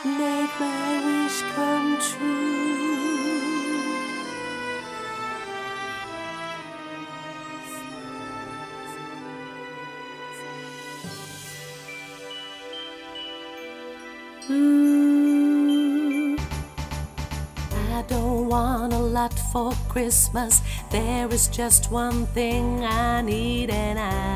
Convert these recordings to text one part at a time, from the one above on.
make my wish come true. I don't want a lot for Christmas. There is just one thing I need, and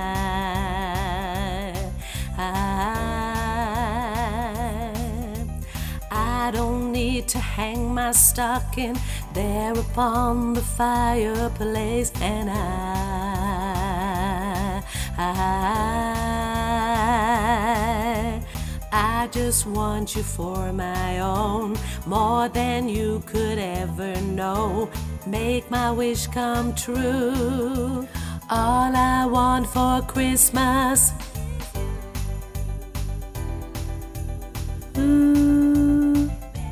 I don't need to hang my stocking there upon the fireplace, and I just want you for my own, more than you could ever know. Make my wish come true. All I want for Christmas. Ooh.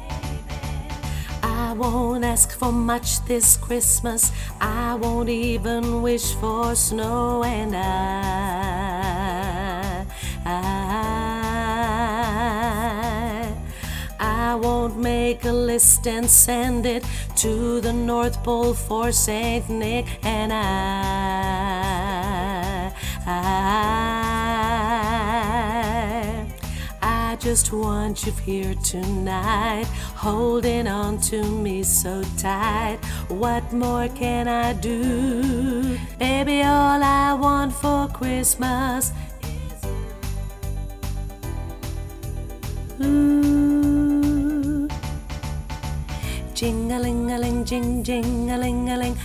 I won't ask for much this Christmas. I won't even wish for snow, and I won't make a list and send it to the North Pole for Saint Nick, and I just want you here tonight, holding on to me so tight. What more can I do? Baby, all I want for Christmas is ooh. Jing-a-ling-a-ling, jing-jing-a-ling-a-ling,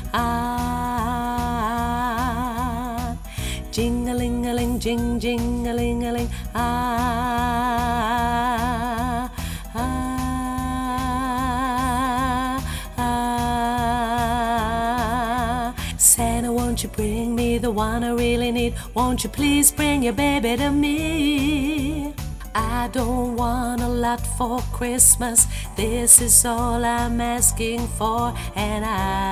ah. Jing-a-ling-a-ling, jing-jing-a-ling-a-ling, ah, ah. Santa, won't you bring me the one I really need? Won't you please bring your baby to me? I don't want a lot for Christmas. This is all I'm asking for, and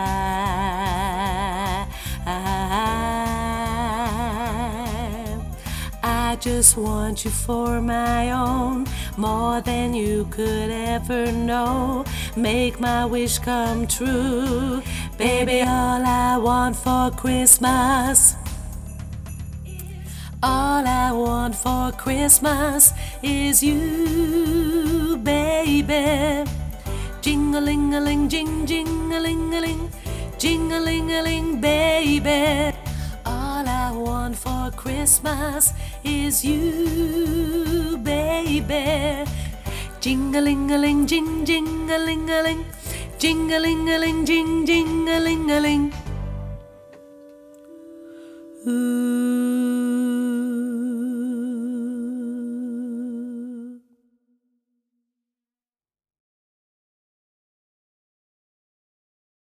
I just want you for my own, more than you could ever know. Make my wish come true. Baby, all I want for Christmas. All I want for Christmas is you, baby. Jing-a-ling-a-ling, jing-jing-a-ling-a-ling, jing-a-ling-a-ling, baby. All I want for Christmas is you, baby. Jing-a-ling-a-ling, jing-jing-a-ling-a-ling, jing-a-ling-a-ling, jing-jing-a-ling-a-ling. Ooh.